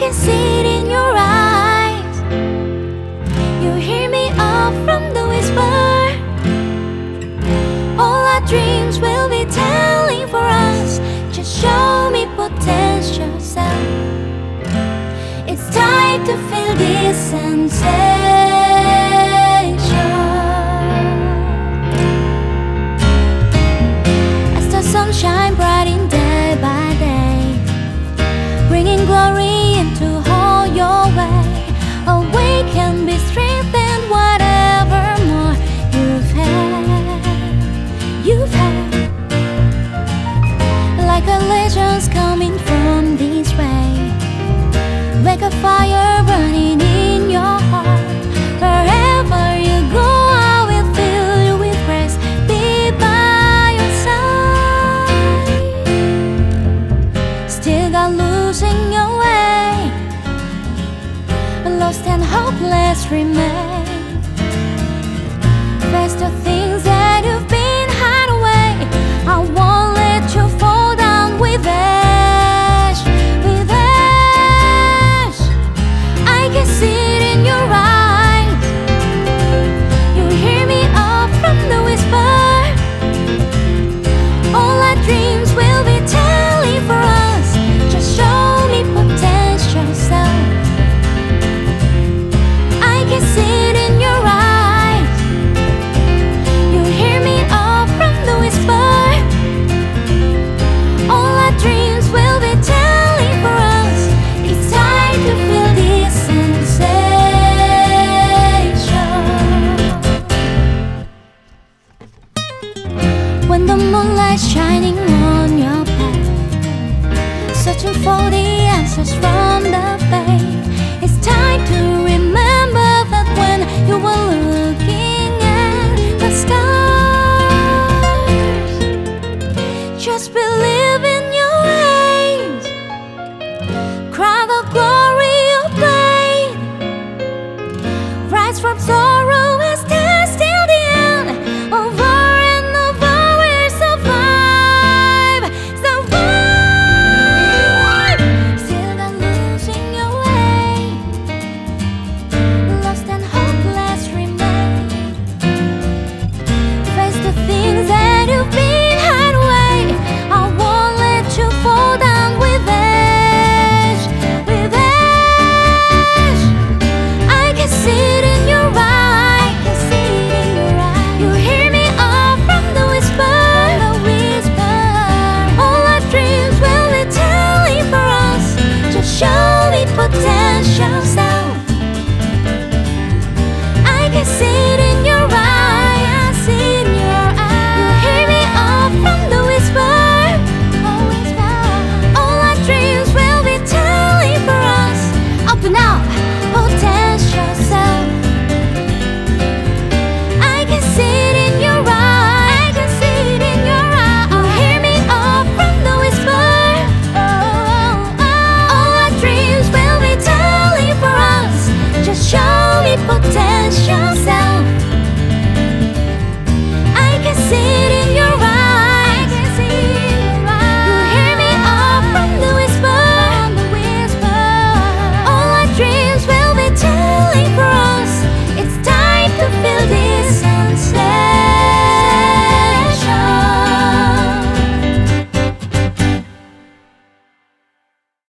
can see it in your eyes. You hear me up from the whisper. All our dreams will be telling for us. Just show me potential self. It's time to feel this sensation. As the sunshine brighten day by day, bringing glory into all your way. Awaken, be strengthened, whatever more you've had. Like a legends coming from this way, like a fire burning in your heart. Wherever you go, I will fill you with grace, be by your side. Still got losing your way, lost and hopeless remain. Face the things that you've been hid away. I won't let you fall down with ash, with ash. I can see it in your eyes. You hear me up from the whisper. All our dreams will be telling for us. Just show me potential self. I can see it in your eyes. You hear me up from the whisper. All our dreams will be telling for us. It's time to feel this sensation. When the moonlight's shining on your path, searching for the answers from the faith. It's time to remember that when you were looking at the stars, just believe in your ways. Cry the glory of pain. Rise from sorrow and stand still the end. Over and over we'll survive. Survive. Still not losing your way, lost and hopeless remain. Face the things that you've been hid away. I won't let you fall down with ash, with ash. I can see it in your eyes. You hear me up from the whisper. All our dreams will be telling for us. Just show me potential.